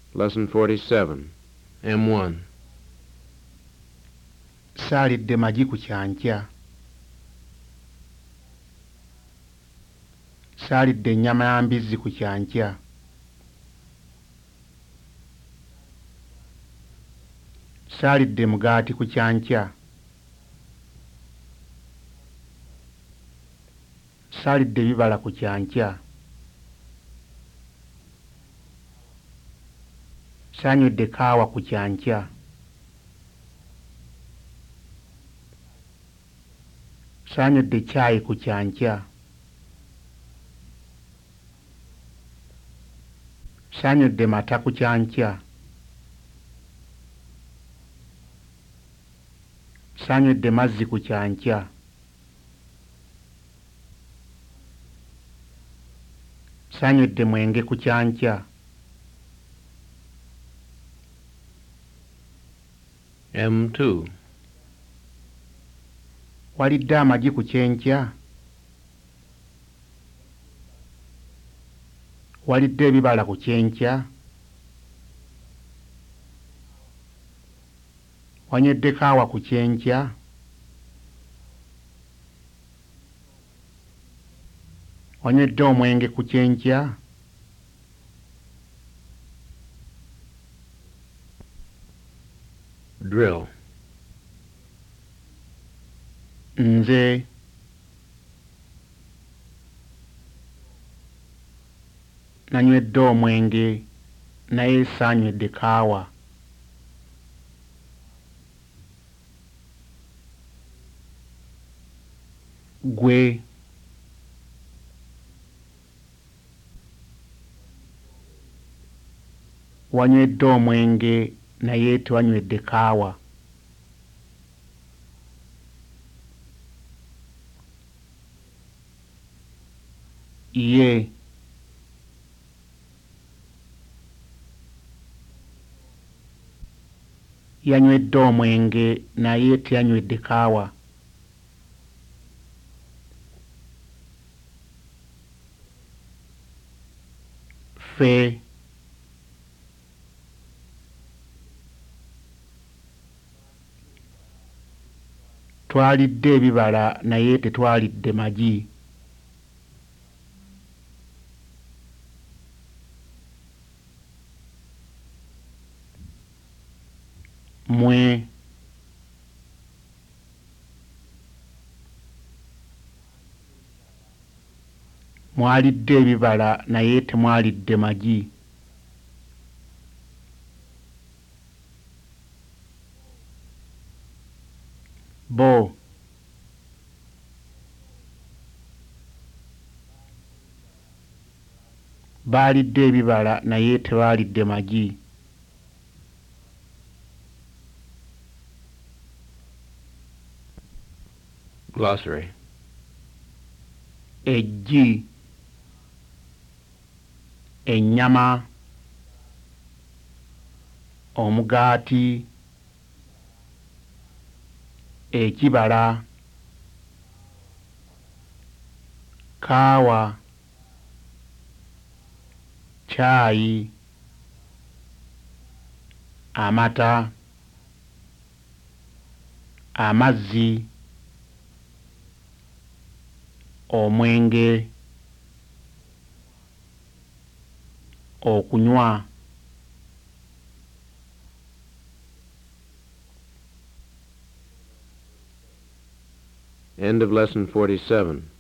Lesson 47. M1. Saalidde magi ku kyankya. Saalidde ennyama ya mbizzi ku kyankya. Saalidde mugaati ku kyankya. Saalidde bibala ku kyankya. Saanywedde kaawa ku kyankya. Saanywedde caayi ku kyankya. Saanywedde mata ku kyankya. Saanywedde mazzi ku kyankya. Saanywedde mwenge ku kyankya. M2. Walidde amagi ku kyenkya? Walidde ebibala ku kyenkya? Wanywedde kaawa ku kyenkya? Wanywedde omwenge ku kyenkya? Drill. Nze nanywedde omwenge naye saanywedde kaawa. Ggwe wanywedde omwenge naye tewanywedde kaawa. Ye yanywedde omwenge naye teyanywedde kaawa. Ffe twalidde ebibala naye tetwalidde magi. Mmwe mwalidde ebibala naye temwalidde magi. Bo baalidde ebibala naye tebaalidde magi. Glossary. Eggi, ennyama, omugaati, ekibala, kaawa, caayi, amata, amazzi, omwenge, okunywa. End of Lesson 47.